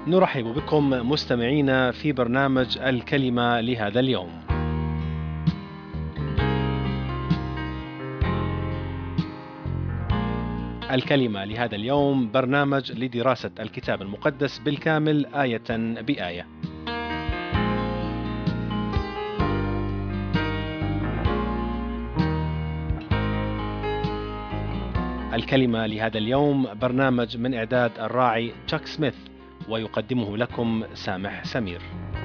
نرحب بكم مستمعينا في برنامج الكلمة لهذا اليوم. الكلمة لهذا اليوم برنامج لدراسة الكتاب المقدس بالكامل آية بآية. الكلمة لهذا اليوم برنامج من إعداد الراعي تشاك سميث، ويقدمه لكم سامح سمير.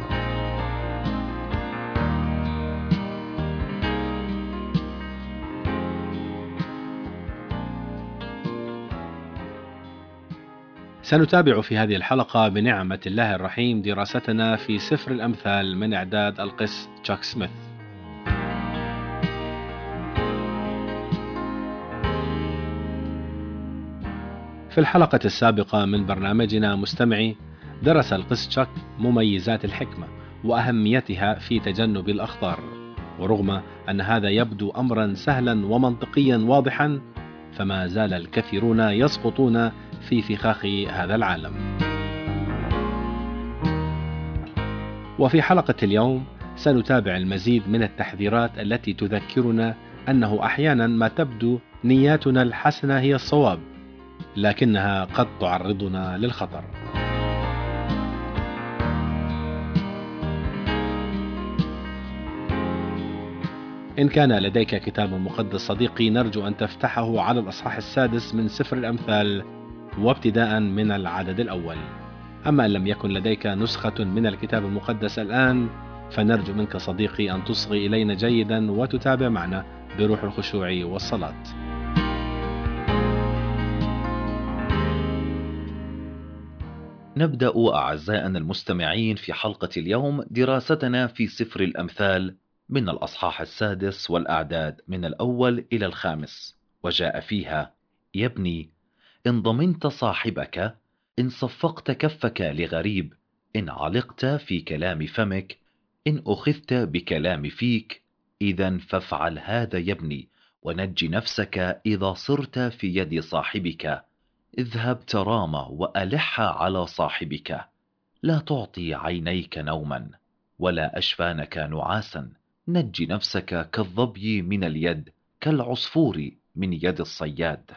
سنتابع في هذه الحلقة بنعمة الله الرحيم دراستنا في سفر الأمثال من إعداد القس تشاك سميث. في الحلقة السابقة من برنامجنا مستمعي، درس القس تشاك مميزات الحكمة وأهميتها في تجنب الأخطار، ورغم أن هذا يبدو أمرا سهلا ومنطقيا واضحا، فما زال الكثيرون يسقطون في فخاخ هذا العالم. وفي حلقة اليوم سنتابع المزيد من التحذيرات التي تذكرنا أنه أحيانا ما تبدو نياتنا الحسنة هي الصواب، لكنها قد تعرضنا للخطر. إن كان لديك كتاب مقدس صديقي، نرجو أن تفتحه على الأصحاح 6 من سفر الأمثال، وابتداء من العدد الأول. أما إن لم يكن لديك نسخة من الكتاب المقدس الآن، فنرجو منك صديقي أن تصغي إلينا جيدا وتتابع معنا بروح الخشوع والصلاة. نبدأ أعزائنا المستمعين في حلقة اليوم دراستنا في سفر الأمثال من الأصحاح 6 والأعداد من الأول إلى 5، وجاء فيها: يا ابني، إن ضمنت صاحبك، إن صفقت كفك لغريب، إن علقت في كلام فمك، إن أخذت بكلام فيك، إذا فافعل هذا يا ابني، ونج نفسك إذا صرت في يد صاحبك. اذهب ترامى وألح على صاحبك، لا تعطي عينيك نوما، ولا أشفانك نعاسا. نج نفسك كالظبي من اليد، كالعصفور من يد الصياد.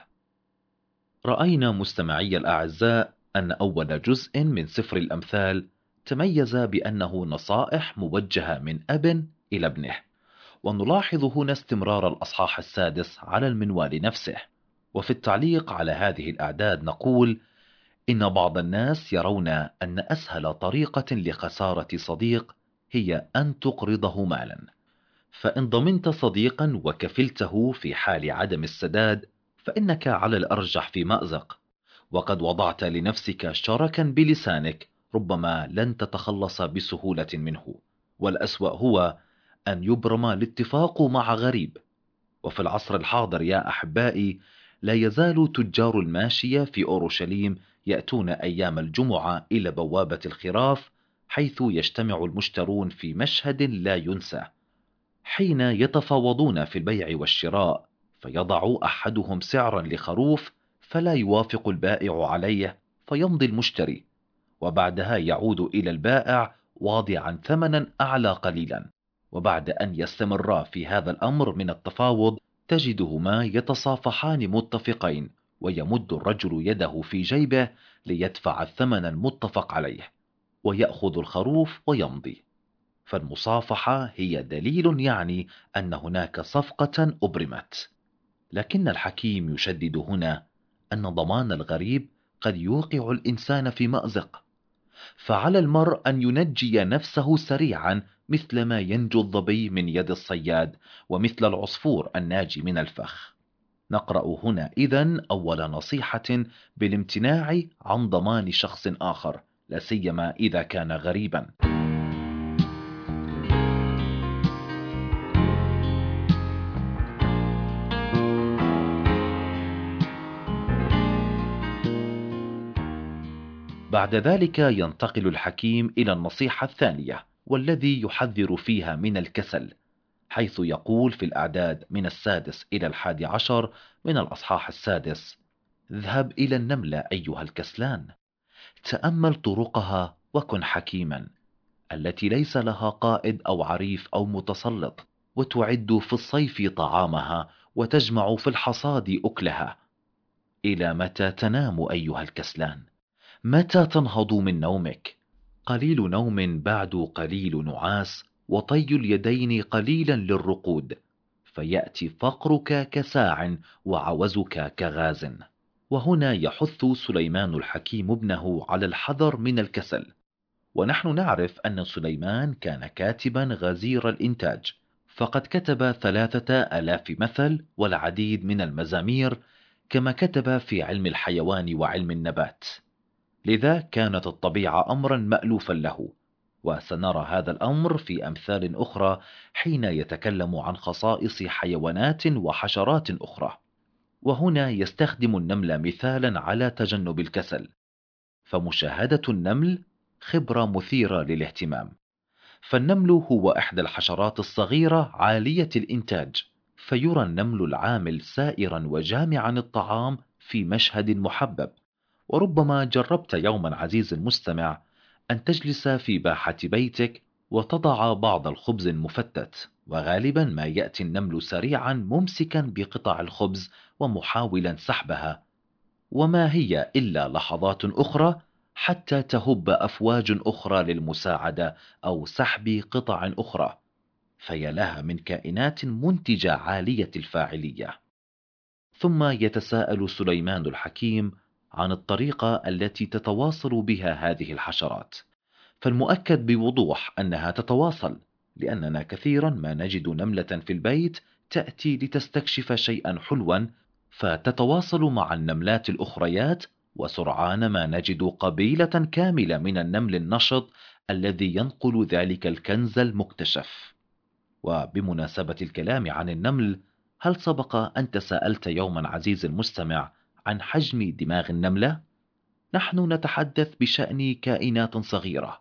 رأينا مستمعي الأعزاء أن أول جزء من سفر الأمثال تميز بأنه نصائح موجهة من أب إلى ابنه، ونلاحظ هنا استمرار الأصحاح 6 على المنوال نفسه. وفي التعليق على هذه الأعداد نقول: إن بعض الناس يرون أن أسهل طريقة لخسارة صديق هي أن تقرضه مالا، فإن ضمنت صديقا وكفلته في حال عدم السداد، فإنك على الأرجح في مأزق، وقد وضعت لنفسك شركا بلسانك ربما لن تتخلص بسهولة منه. والأسوأ هو أن يبرم الاتفاق مع غريب. وفي العصر الحاضر يا أحبائي، لا يزال تجار الماشية في أورشليم يأتون أيام الجمعة إلى بوابة الخراف، حيث يجتمع المشترون في مشهد لا ينسى، حين يتفاوضون في البيع والشراء، فيضع أحدهم سعرا لخروف فلا يوافق البائع عليه، فيمضي المشتري، وبعدها يعود إلى البائع واضعا ثمنا أعلى قليلا. وبعد أن يستمرا في هذا الأمر من التفاوض، تجدهما يتصافحان متفقين، ويمد الرجل يده في جيبه ليدفع الثمن المتفق عليه، ويأخذ الخروف ويمضي. فالمصافحة هي دليل يعني أن هناك صفقة أبرمت. لكن الحكيم يشدد هنا أن ضمان الغريب قد يوقع الإنسان في مأزق، فعلى المرء أن ينجي نفسه سريعا، مثلما ينجو الظبي من يد الصياد، ومثل العصفور الناجي من الفخ. نقرأ هنا إذن أول نصيحة بالامتناع عن ضمان شخص آخر، لا سيما إذا كان غريبا. بعد ذلك ينتقل الحكيم إلى النصيحة الثانية، والذي يحذر فيها من الكسل، حيث يقول في الأعداد من 6 إلى 11 من الأصحاح 6: اذهب إلى النملة أيها الكسلان، تأمل طرقها وكن حكيما، التي ليس لها قائد أو عريف أو متسلط، وتعد في الصيف طعامها وتجمع في الحصاد أكلها. إلى متى تنام أيها الكسلان؟ متى تنهض من نومك؟ قليل نوم بعد قليل نعاس، وطي اليدين قليلا للرقود، فيأتي فقرك كساع وعوزك كغاز. وهنا يحث سليمان الحكيم ابنه على الحذر من الكسل. ونحن نعرف أن سليمان كان كاتبا غزير الإنتاج، فقد كتب 3000 مثل والعديد من المزامير، كما كتب في علم الحيوان وعلم النبات. لذا كانت الطبيعة أمرا مألوفا له، وسنرى هذا الأمر في أمثال أخرى حين يتكلم عن خصائص حيوانات وحشرات أخرى. وهنا يستخدم النمل مثالا على تجنب الكسل، فمشاهدة النمل خبرة مثيرة للاهتمام. فالنمل هو إحدى الحشرات الصغيرة عالية الإنتاج، فيرى النمل العامل سائرا وجامعا الطعام في مشهد محبب. وربما جربت يوما عزيزي المستمع أن تجلس في باحة بيتك وتضع بعض الخبز المفتت، وغالبا ما يأتي النمل سريعا ممسكا بقطع الخبز ومحاولا سحبها، وما هي إلا لحظات أخرى حتى تهب أفواج أخرى للمساعدة أو سحب قطع أخرى. فيا لها من كائنات منتجة عالية الفاعلية. ثم يتساءل سليمان الحكيم عن الطريقة التي تتواصل بها هذه الحشرات، فالمؤكد بوضوح أنها تتواصل، لأننا كثيرا ما نجد نملة في البيت تأتي لتستكشف شيئا حلوا فتتواصل مع النملات الأخريات، وسرعان ما نجد قبيلة كاملة من النمل النشط الذي ينقل ذلك الكنز المكتشف. وبمناسبة الكلام عن النمل، هل سبق أن تساءلت يوما عزيزي المستمع عن حجم دماغ النملة؟ نحن نتحدث بشأن كائنات صغيرة،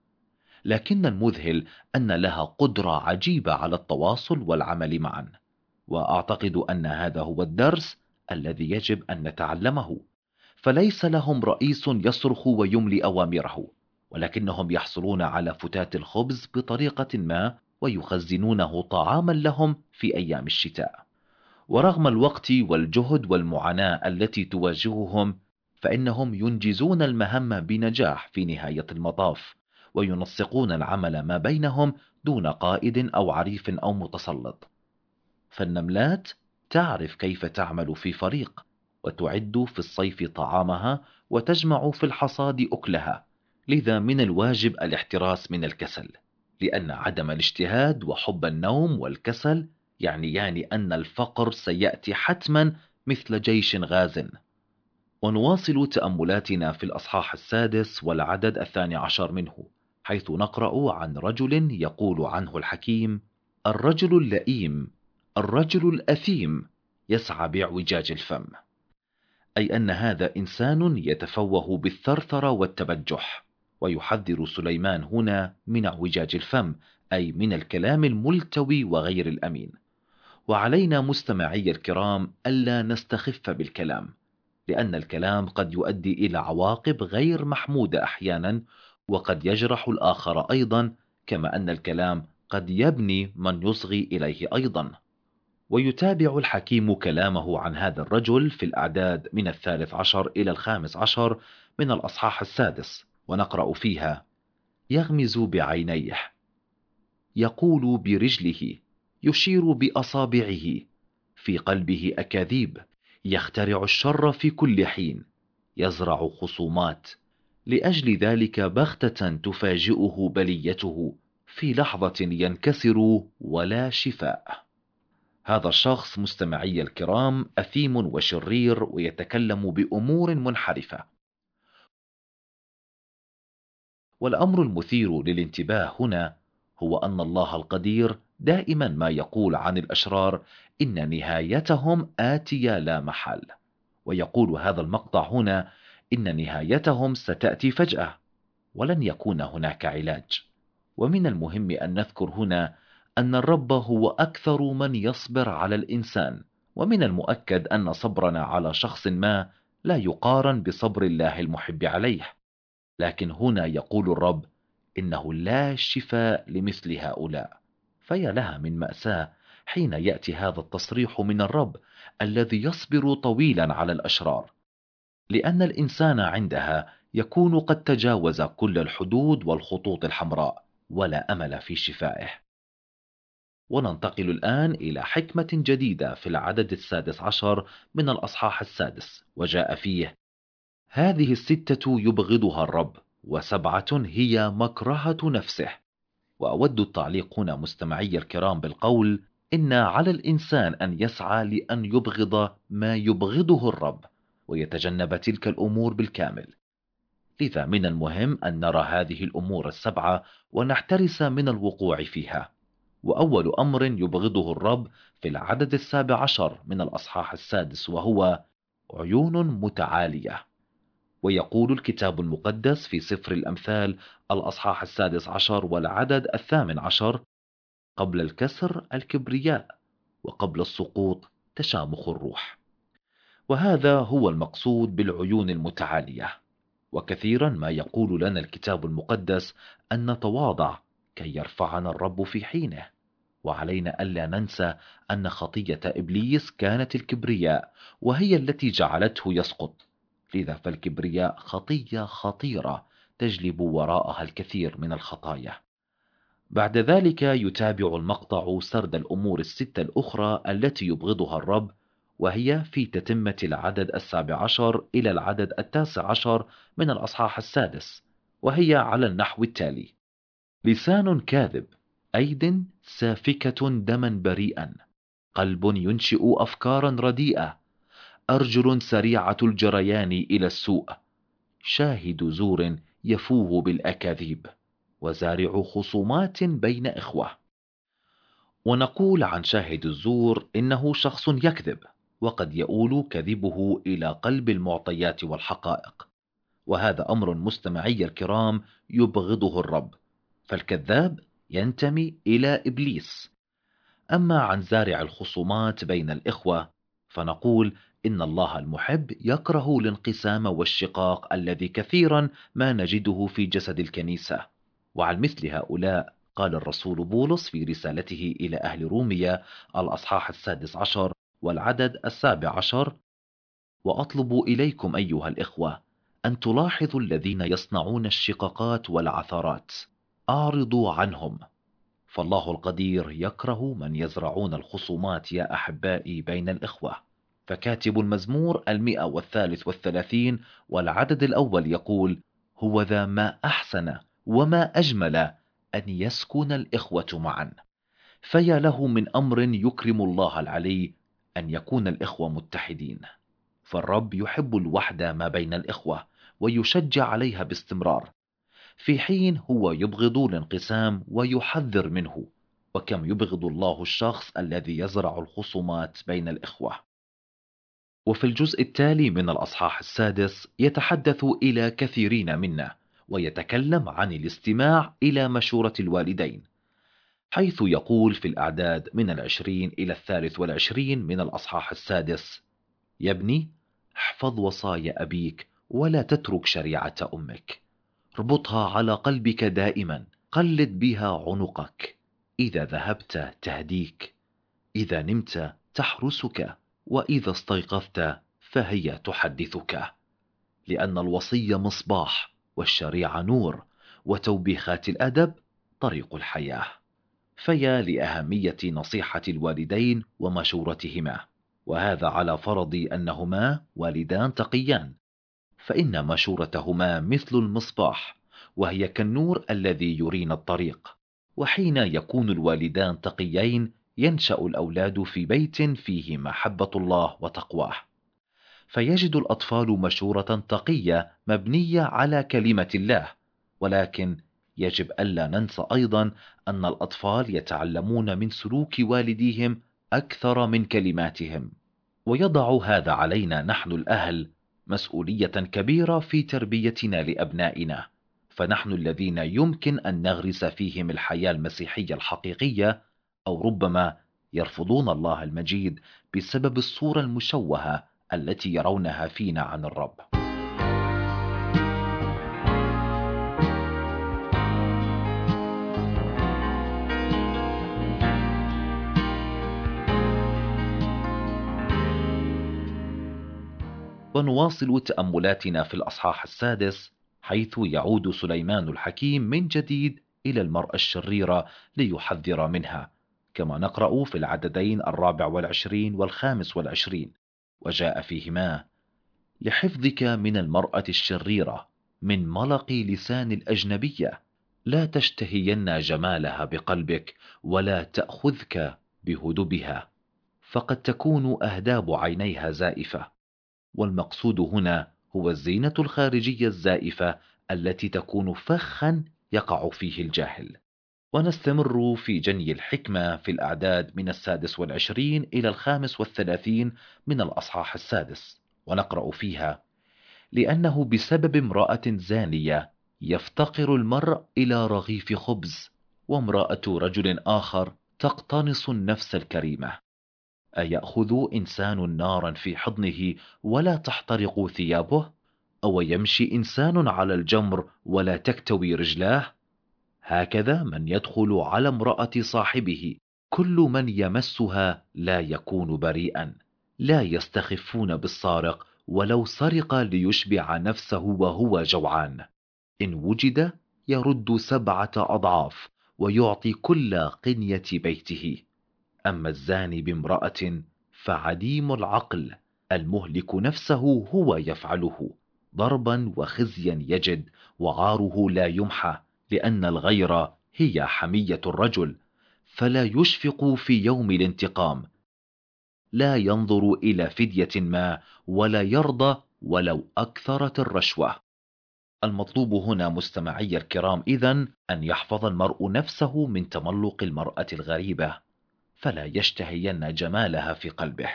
لكن المذهل أن لها قدرة عجيبة على التواصل والعمل معا. وأعتقد أن هذا هو الدرس الذي يجب أن نتعلمه. فليس لهم رئيس يصرخ ويملي أوامره، ولكنهم يحصلون على فتات الخبز بطريقة ما ويخزنونه طعاما لهم في أيام الشتاء. ورغم الوقت والجهد والمعاناة التي تواجههم، فإنهم ينجزون المهمة بنجاح في نهاية المطاف، وينسقون العمل ما بينهم دون قائد أو عريف أو متسلط. فالنملات تعرف كيف تعمل في فريق، وتعد في الصيف طعامها وتجمع في الحصاد أكلها. لذا من الواجب الاحتراس من الكسل، لأن عدم الاجتهاد وحب النوم والكسل يعنيان أن الفقر سيأتي حتما مثل جيش غاز. ونواصل تأملاتنا في الأصحاح 6 والعدد 12 منه، حيث نقرأ عن رجل يقول عنه الحكيم: الرجل اللئيم، الرجل الأثيم، يسعى باعوجاج الفم. أي أن هذا إنسان يتفوه بالثرثرة والتبجح. ويحذر سليمان هنا من اعوجاج الفم، أي من الكلام الملتوي وغير الأمين. وعلينا مستمعي الكرام ألا نستخف بالكلام، لأن الكلام قد يؤدي إلى عواقب غير محمودة أحيانا، وقد يجرح الآخر أيضا، كما أن الكلام قد يبني من يصغي إليه أيضا. ويتابع الحكيم كلامه عن هذا الرجل في الأعداد من 13 إلى 15 من الأصحاح 6، ونقرأ فيها: يغمز بعينيه، يقول برجله، يشير بأصابعه، في قلبه أكاذيب، يخترع الشر في كل حين، يزرع خصومات، لأجل ذلك بغتة تفاجئه بليته، في لحظة ينكسر ولا شفاء. هذا الشخص مستمعي الكرام أثيم وشرير، ويتكلم بأمور منحرفة. والأمر المثير للانتباه هنا هو أن الله القدير دائما ما يقول عن الأشرار إن نهايتهم آتية لا محال. ويقول هذا المقطع هنا إن نهايتهم ستأتي فجأة، ولن يكون هناك علاج. ومن المهم أن نذكر هنا أن الرب هو أكثر من يصبر على الإنسان، ومن المؤكد أن صبرنا على شخص ما لا يقارن بصبر الله المحب عليه. لكن هنا يقول الرب إنه لا شفاء لمثل هؤلاء. فيا لها من مأساة حين يأتي هذا التصريح من الرب الذي يصبر طويلا على الأشرار، لأن الإنسان عندها يكون قد تجاوز كل الحدود والخطوط الحمراء ولا أمل في شفائه. وننتقل الآن إلى حكمة جديدة في العدد 16 من الأصحاح 6، وجاء فيه: هذه 6 يبغضها الرب، و7 هي مكرهة نفسه. وأود التعليق هنا مستمعي الكرام بالقول: إن على الإنسان أن يسعى لأن يبغض ما يبغضه الرب ويتجنب تلك الأمور بالكامل. لذا من المهم أن نرى هذه الأمور ال7 ونحترس من الوقوع فيها. وأول أمر يبغضه الرب في العدد 17 من الأصحاح 6 وهو عيون متعالية. ويقول الكتاب المقدس في سفر الأمثال الأصحاح 16 والعدد 18: قبل الكسر الكبرياء، وقبل السقوط تشامخ الروح. وهذا هو المقصود بالعيون المتعالية. وكثيرا ما يقول لنا الكتاب المقدس أن نتواضع كي يرفعنا الرب في حينه. وعلينا ألا ننسى أن خطية إبليس كانت الكبرياء، وهي التي جعلته يسقط. لذا فالكبرياء خطية خطيرة تجلب وراءها الكثير من الخطايا. بعد ذلك يتابع المقطع سرد الأمور ال6 الأخرى التي يبغضها الرب، وهي في تتمة العدد 17 إلى العدد 19 من الأصحاح 6، وهي على النحو التالي: لسان كاذب، أيد سافكة دما بريئا، قلب ينشئ أفكارا رديئة، أرجل سريعة الجريان إلى السوء، شاهد زور يفوه بالأكاذيب، وزارع خصومات بين إخوة. ونقول عن شاهد الزور إنه شخص يكذب، وقد يؤول كذبه إلى قلب المعطيات والحقائق. وهذا أمر مستمعي الكرام يبغضه الرب، فالكذاب ينتمي إلى إبليس. أما عن زارع الخصومات بين الإخوة فنقول إن الله المحب يكره الانقسام والشقاق الذي كثيرا ما نجده في جسد الكنيسة. وعن مثل هؤلاء قال الرسول بولس في رسالته إلى أهل روميا الأصحاح 16 والعدد 17: وأطلب إليكم أيها الإخوة أن تلاحظوا الذين يصنعون الشقاقات والعثرات، أعرضوا عنهم، فالله القدير يكره من يزرعون الخصومات يا أحبائي بين الإخوة. فكاتب المزمور 133 والعدد الأول يقول: هو ذا ما أحسن وما أجمل أن يسكن الإخوة معا. فيا له من أمر يكرم الله العلي أن يكون الإخوة متحدين. فالرب يحب الوحدة ما بين الإخوة ويشجع عليها باستمرار، في حين هو يبغض الانقسام ويحذر منه. وكم يبغض الله الشخص الذي يزرع الخصومات بين الإخوة. وفي الجزء التالي من الأصحاح 6 يتحدث إلى كثيرين منا، ويتكلم عن الاستماع إلى مشورة الوالدين، حيث يقول في الأعداد من 20 إلى 23 من الأصحاح 6: يا ابني، احفظ وصايا أبيك ولا تترك شريعة أمك، اربطها على قلبك دائما، قلد بها عنقك، إذا ذهبت تهديك، إذا نمت تحرسك، وإذا استيقظت فهي تحدثك. لأن الوصي مصباح، والشريعة نور، وتوبيخات الأدب طريق الحياة. فيا لأهمية نصيحة الوالدين ومشورتهما، وهذا على فرض أنهما والدان تقيان، فإن مشورتهما مثل المصباح، وهي كالنور الذي يرينا الطريق. وحين يكون الوالدان تقيين ينشأ الأولاد في بيت فيه محبة الله وتقواه، فيجد الأطفال مشورة تقية مبنية على كلمة الله. ولكن يجب ألا ننسى أيضا أن الأطفال يتعلمون من سلوك والديهم أكثر من كلماتهم، ويضع هذا علينا نحن الأهل مسؤولية كبيرة في تربيتنا لأبنائنا. فنحن الذين يمكن أن نغرس فيهم الحياة المسيحية الحقيقية، أو ربما يرفضون الله المجيد بسبب الصورة المشوهة التي يرونها فينا عن الرب. ونواصل تأملاتنا في الأصحاح السادس، حيث يعود سليمان الحكيم من جديد إلى المرأة الشريرة ليحذر منها، كما نقرأ في العددين 24 و25، وجاء فيهما: لحفظك من المرأة الشريرة، من ملق لسان الأجنبية، لا تشتهين جمالها بقلبك، ولا تأخذك بهدبها، فقد تكون أهداب عينيها زائفة. والمقصود هنا هو الزينة الخارجية الزائفة التي تكون فخا يقع فيه الجاهل. ونستمر في جني الحكمة في الأعداد من 26 إلى 35 من الأصحاح السادس، ونقرأ فيها: لأنه بسبب امرأة زانية يفتقر المرء إلى رغيف خبز، وامرأة رجل آخر تقتنص النفس الكريمة. أيأخذ إنسان نارا في حضنه ولا تحترق ثيابه؟ أو يمشي إنسان على الجمر ولا تكتوي رجلاه؟ هكذا من يدخل على امرأة صاحبه، كل من يمسها لا يكون بريئا. لا يستخفون بالسارق ولو سرق ليشبع نفسه وهو جوعان، إن وجد يرد 7 أضعاف ويعطي كل قنية بيته. أما الزاني بامرأة فعديم العقل، المهلك نفسه هو يفعله، ضربا وخزيا يجد، وعاره لا يمحى، لأن الغيرة هي حمية الرجل، فلا يشفق في يوم الانتقام، لا ينظر إلى فدية ما، ولا يرضى ولو أكثرت الرشوة. المطلوب هنا مستمعي الكرام إذن أن يحفظ المرء نفسه من تملق المرأة الغريبة، فلا يشتهين جمالها في قلبه.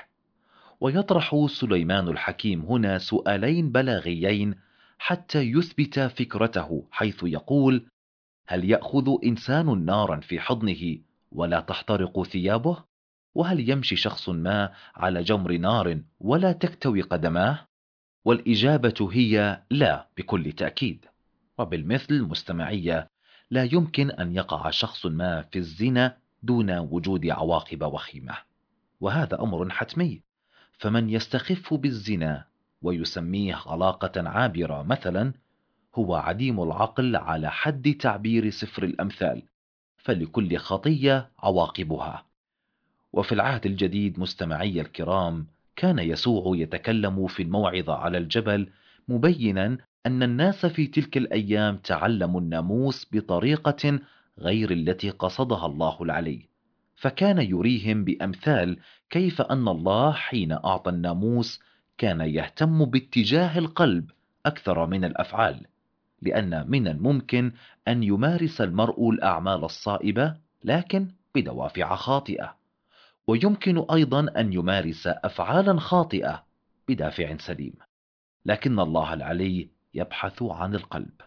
ويطرح سليمان الحكيم هنا سؤالين بلاغيين حتى يثبت فكرته، حيث يقول: هل يأخذ إنسان نارا في حضنه ولا تحترق ثيابه؟ وهل يمشي شخص ما على جمر نار ولا تكتوي قدماه؟ والإجابة هي لا بكل تأكيد. وبالمثل مستمعية، لا يمكن أن يقع شخص ما في الزنا دون وجود عواقب وخيمة، وهذا أمر حتمي. فمن يستخف بالزنا ويسميه علاقة عابرة مثلا، هو عديم العقل على حد تعبير سفر الأمثال، فلكل خطية عواقبها. وفي العهد الجديد مستمعي الكرام، كان يسوع يتكلم في الموعظة على الجبل مبينا أن الناس في تلك الأيام تعلموا الناموس بطريقة غير التي قصدها الله العلي، فكان يريهم بأمثال كيف أن الله حين أعطى الناموس كان يهتم باتجاه القلب أكثر من الأفعال، لأن من الممكن أن يمارس المرء الأعمال الصائبة لكن بدوافع خاطئة، ويمكن أيضا أن يمارس أفعالا خاطئة بدافع سليم، لكن الله العلي يبحث عن القلب.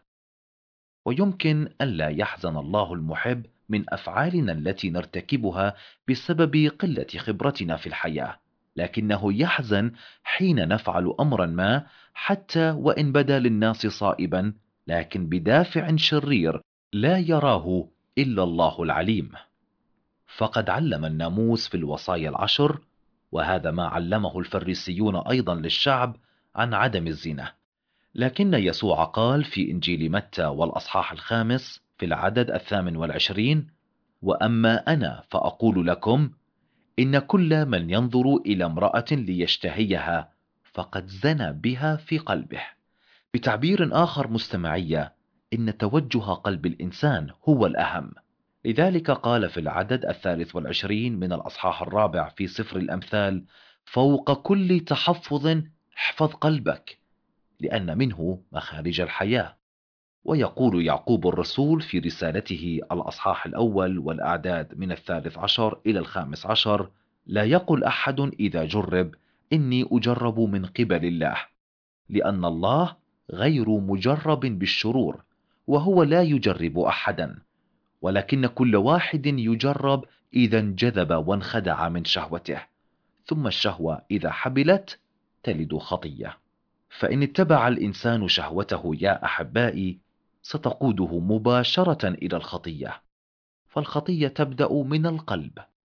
ويمكن ألا يحزن الله المحب من أفعالنا التي نرتكبها بسبب قلة خبرتنا في الحياة، لكنه يحزن حين نفعل أمرا ما حتى وإن بدا للناس صائبا، لكن بدافع شرير لا يراه إلا الله العليم. فقد علم الناموس في الوصايا العشر، وهذا ما علمه الفريسيون أيضا للشعب، عن عدم الزنا. لكن يسوع قال في إنجيل متى والأصحاح 5 في العدد 28: وأما أنا فأقول لكم إن كل من ينظر إلى امرأة ليشتهيها فقد زنى بها في قلبه. بتعبير آخر مستمعية، إن توجه قلب الإنسان هو الأهم. لذلك قال في العدد 23 من الأصحاح 4 في سفر الأمثال: فوق كل تحفظ احفظ قلبك، لأن منه مخارج الحياة. ويقول يعقوب الرسول في رسالته الأصحاح 1 والأعداد من 13 إلى 15: لا يقل أحد إذا جرب إني أجرب من قبل الله، لأن الله غير مجرب بالشرور، وهو لا يجرب أحدا، ولكن كل واحد يجرب إذا انجذب وانخدع من شهوته، ثم الشهوة إذا حبلت تلد خطية. فإن اتبع الإنسان شهوته يا أحبائي ستقوده مباشرة إلى الخطية، فالخطية تبدأ من القلب،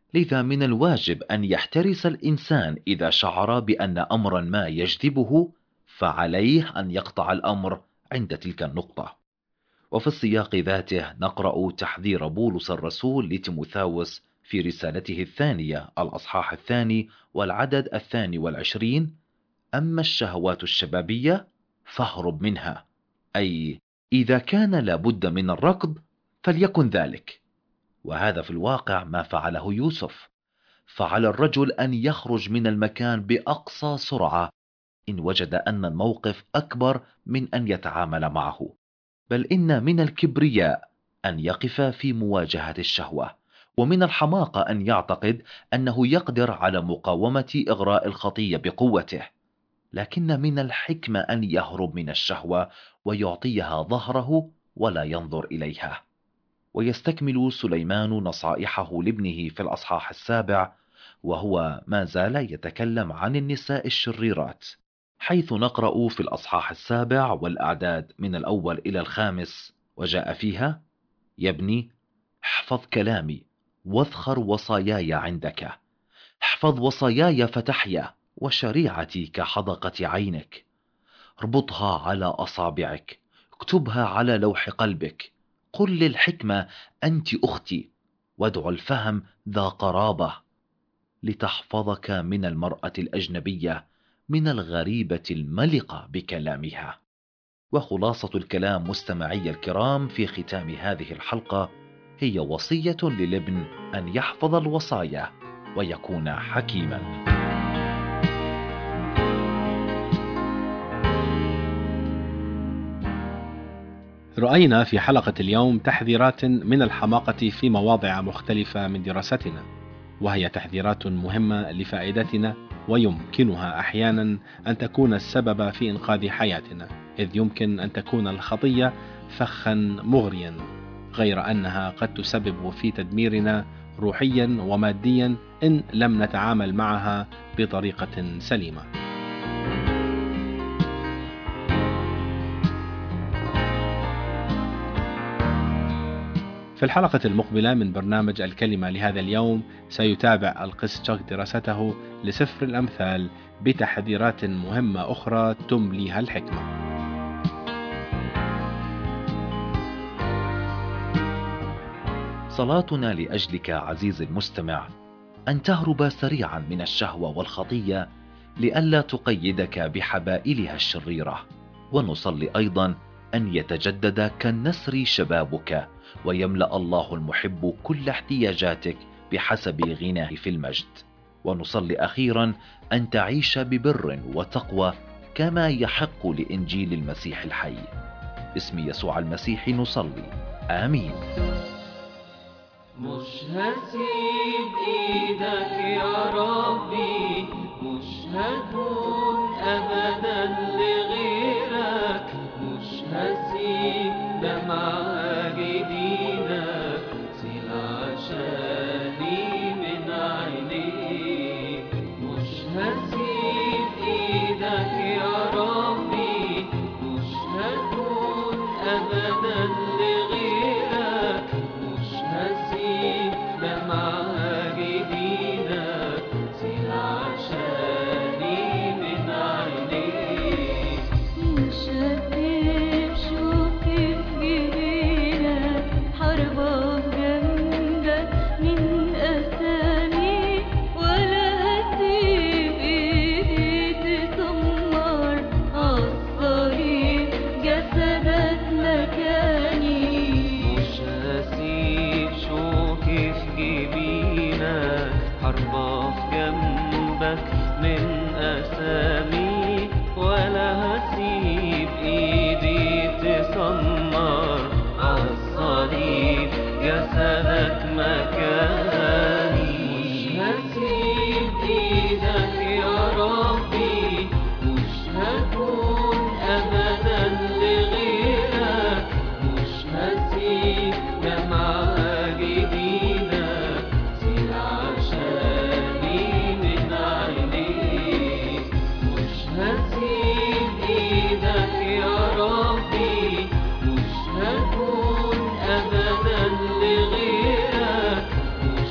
لذا من الواجب أن يحترس الإنسان إذا شعر بأن أمرا ما يجذبه، فعليه أن يقطع الأمر عند تلك النقطة. وفي السياق ذاته نقرأ تحذير بولس الرسول لتيموثاوس في رسالته الثانية الأصحاح 2 والعدد 22: أما الشهوات الشبابية فاهرب منها، أي إذا كان لابد من الركض فليكن ذلك. وهذا في الواقع ما فعله يوسف، فعلى الرجل أن يخرج من المكان بأقصى سرعة إن وجد أن الموقف أكبر من أن يتعامل معه، بل إن من الكبرياء أن يقف في مواجهة الشهوة، ومن الحماقة أن يعتقد أنه يقدر على مقاومة إغراء الخطية بقوته. لكن من الحكمة أن يهرب من الشهوة ويعطيها ظهره ولا ينظر إليها. ويستكمل سليمان نصائحه لابنه في الأصحاح 7 وهو ما زال يتكلم عن النساء الشريرات، حيث نقرأ في الأصحاح 7 والأعداد من 1 إلى 5: وجاء فيها: يا ابني، احفظ كلامي واذخر وصاياي عندك، احفظ وصاياي فتحيا، وشريعتي كحدقة عينك. اربطها على أصابعك، اكتبها على لوح قلبك. قل للحكمة أنت أختي، وادع الفهم ذا قرابة، لتحفظك من المرأة الأجنبية، من الغريبة الملقة بكلامها. وخلاصة الكلام مستمعي الكرام في ختام هذه الحلقة هي وصية للابن أن يحفظ الوصايا ويكون حكيما. رأينا في حلقة اليوم تحذيرات من الحماقة في مواضع مختلفة من دراستنا، وهي تحذيرات مهمة لفائدتنا، ويمكنها أحيانا أن تكون السبب في إنقاذ حياتنا، إذ يمكن أن تكون الخطية فخا مغريا، غير أنها قد تسبب في تدميرنا روحيا وماديا إن لم نتعامل معها بطريقة سليمة. في الحلقة المقبلة من برنامج الكلمة لهذا اليوم سيتابع القس تشاك دراسته لسفر الأمثال بتحذيرات مهمة أخرى تمليها الحكمة. صلاتنا لأجلك عزيزي المستمع أن تهرب سريعا من الشهوة والخطية لئلا تقيدك بحبائلها الشريرة، ونصلي أيضا أن يتجدد كالنسر شبابك، ويملأ الله المحب كل احتياجاتك بحسب غناه في المجد. ونصلي أخيرا أن تعيش ببر وتقوى كما يحق لإنجيل المسيح الحي. باسم يسوع المسيح نصلي، آمين. مش هسيب ايدك يا ربي، مش هكون ابدا لغيرك، مش هسيب دمعة جديدة سيل عشاني من عينيك. مش هسيب ايدك يا ربي، مش هكون ابدا لغيرك، مش هسيب دمعة جديدة سيل عشاني من عينيك. مش هسيب شوكي في جبينك، حربة في جنبك من أسامي، ولا هسيب إيدي تسمر عالصليب جسدك مكاني. مش هسيب شوكي في جبينك، حربة في جنبك من أسامي، ولا هسيب إيدي تسمر عالصليب جسدك مكاني. مش هسيب إيدك يا ربي، مش هكون أبدا لغيرك، مش هسيب دمعة جديدة سيل عشاني من عينيك. مش هسيب إيدك يا ربي، مش هكون أبدا لغيرك، مش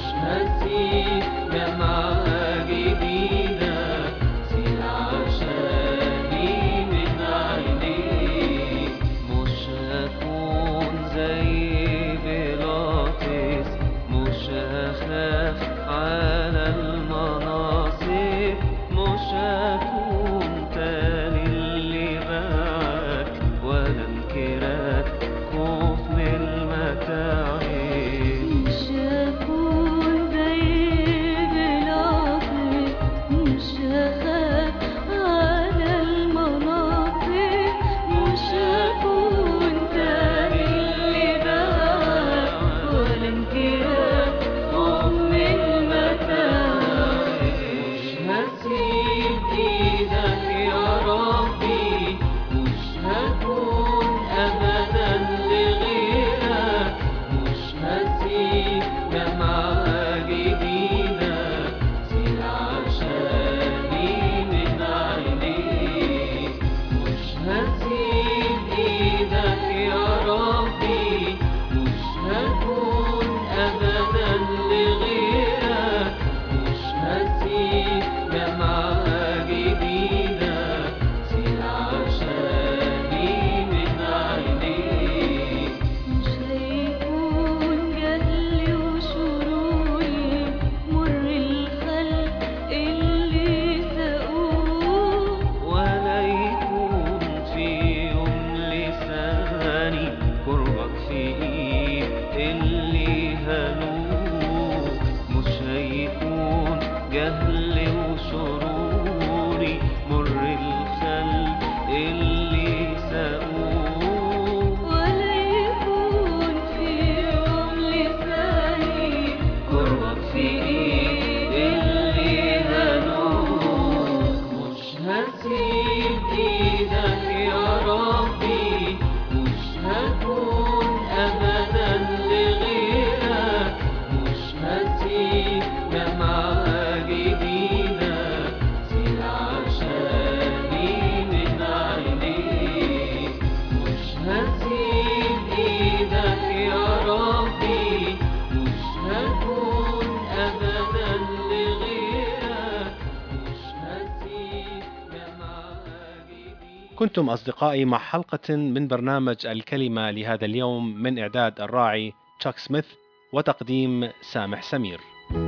كنتم أصدقائي مع حلقة من برنامج الكلمة لهذا اليوم من إعداد الراعي تشاك سميث وتقديم سامح سمير.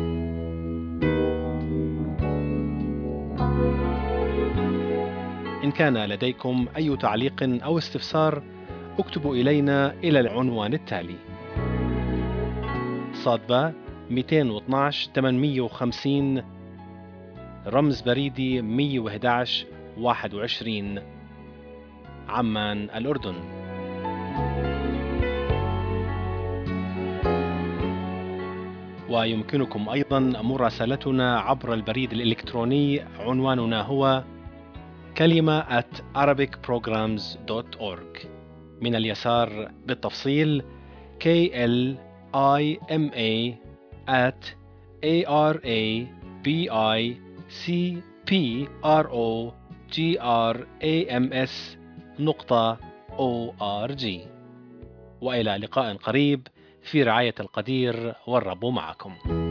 إن كان لديكم أي تعليق أو استفسار اكتبوا إلينا إلى العنوان التالي: صادبة 212 850 رمز بريدي 111 21 عمان الأردن. ويمكنكم أيضا مراسلتنا عبر البريد الإلكتروني، عنواننا هو kalima@arabicprograms.org. من اليسار بالتفصيل KLIMA@arabicprograms.org. وإلى لقاء قريب في رعاية القدير، والرب معكم.